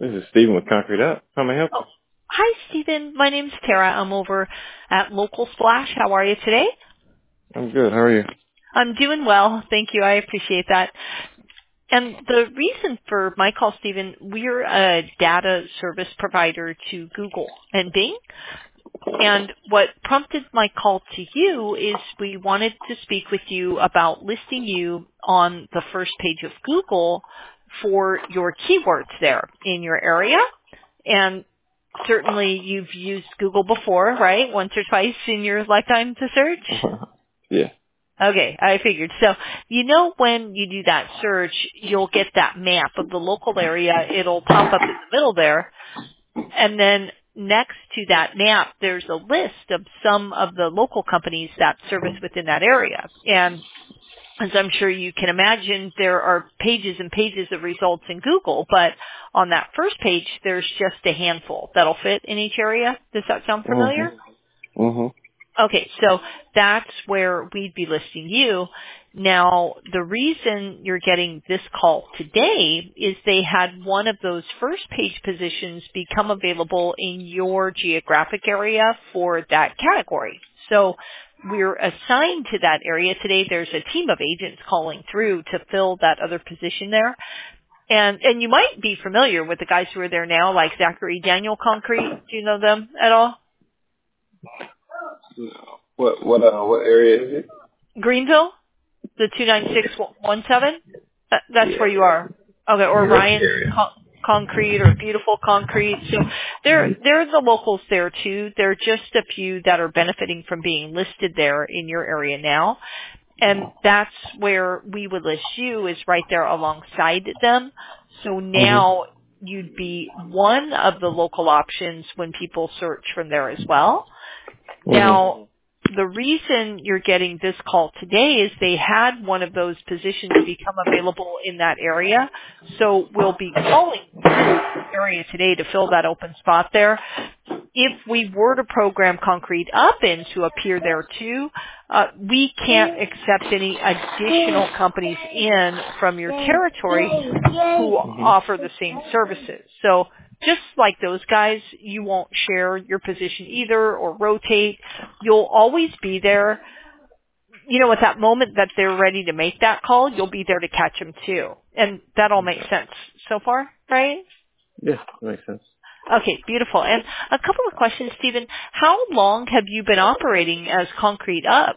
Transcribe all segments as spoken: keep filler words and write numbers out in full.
This is Stephen with Concrete Up. How may I help Oh, you? hi, Stephen. My name's Tara. I'm over at Local Splash. How are you today? I'm good. How are you? I'm doing well. Thank you. I appreciate that. And the reason for my call, Stephen, we're a data service provider to Google and Bing. And what prompted my call to you is we wanted to speak with you about listing you on the first page of Google for your keywords there in your area. And certainly you've used Google before, right? Once or twice in your lifetime to search? Yeah. Okay, I figured. So, you know when you do that search, you'll get that map of the local area. It'll pop up in the middle there. And then next to that map, there's a list of some of the local companies that service within that area. And as I'm sure you can imagine, there are pages and pages of results in Google, but on that first page, there's just a handful that'll fit in each area. Does that sound familiar? Mm-hmm. Mm-hmm. Okay, so that's where we'd be listing you. Now, the reason you're getting this call today is they had one of those first page positions become available in your geographic area for that category. So we're assigned to that area today. There's a team of agents calling through to fill that other position there. And and you might be familiar with the guys who are there now, like Zachary Daniel Concrete. Do you know them at all? What what uh what area is it? Greenville, the two nine six one seven. That, that's Yeah. where you are. Okay, or Yeah, that's the Ryan's area. Con- Concrete or Beautiful Concrete. So they're they're the locals there too. There are just a few that are benefiting from being listed there in your area now. And that's where we would list you, is right there alongside them. So Mm-hmm. now you'd be one of the local options when people search from there as well. Mm-hmm. Now, the reason you're getting this call today is they had one of those positions become available in that area. So we'll be calling this area today to fill that open spot there. If we were to program Concrete Up in to appear there too, uh, we can't accept any additional companies in from your territory who offer the same services. So just like those guys, you won't share your position either or rotate. You'll always be there. You know, at that moment that they're ready to make that call, you'll be there to catch them too. And that all makes sense so far, right? Yeah, that makes sense. Okay, beautiful. And a couple of questions, Stephen. How long have you been operating as Concrete Up?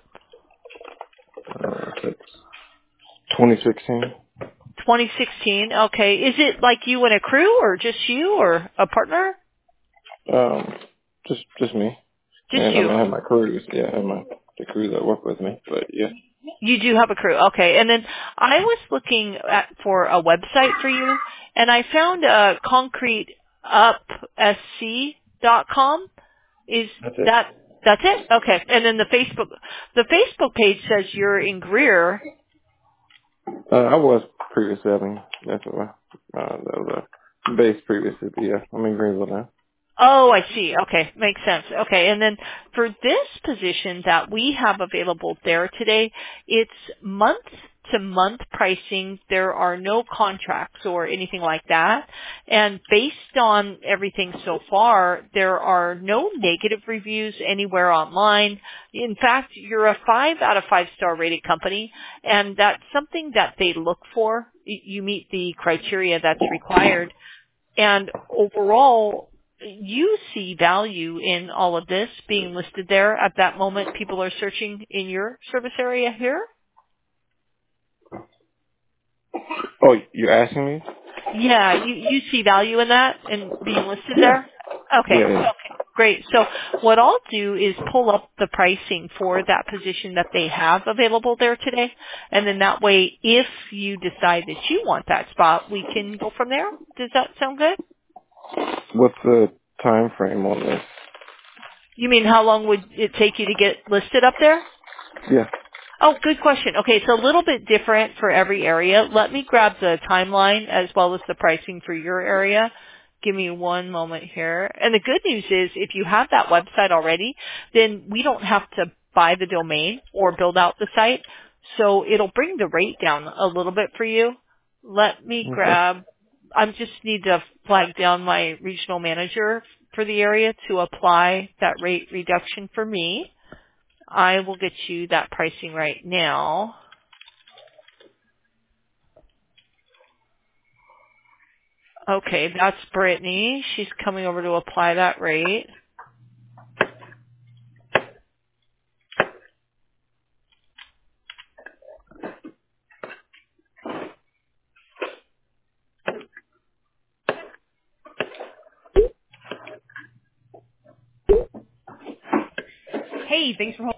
Uh, it's twenty sixteen. twenty sixteen. Okay. Is it like you and a crew or just you or a partner? Um, just just me. Just And I you. mean, I have my crews. Yeah, I have my the crews that work with me. But yeah. You do have a crew. Okay. And then I was looking at, for a website for you, and I found uh, concrete up s c dot com. Is That's it. that, that's it? Okay. And then the Facebook, the Facebook page says you're in Greer. Uh, I was previously. I mean, that's what my uh, that was a base previously. But yeah, I'm in Greenville now. Oh, I see. Okay. Makes sense. Okay. And then for this position that we have available there today, it's month to month pricing. There are no contracts or anything like that. And based on everything so far, there are no negative reviews anywhere online. In fact, you're a five out of five star rated company, and that's something that they look for. Y- You meet the criteria that's required. And overall, you see value in all of this being listed there at that moment people are searching in your service area here? Oh, you're asking me? Yeah, you, you see value in that and being listed there? Okay, Yeah, yeah. okay, great. So what I'll do is pull up the pricing for that position that they have available there today. And then that way, if you decide that you want that spot, we can go from there. Does that sound good? What's the time frame on this? You mean how long would it take you to get listed up there? Yeah. Oh, good question. Okay, it's a little bit different for every area. Let me grab the timeline as well as the pricing for your area. Give me one moment here. And the good news is if you have that website already, then we don't have to buy the domain or build out the site. So it'll bring the rate down a little bit for you. Let me Okay. grab I just need to flag down my regional manager for the area to apply that rate reduction for me. I will get you that pricing right now. Okay, that's Brittany. She's coming over to apply that rate. Hey, thanks for holding.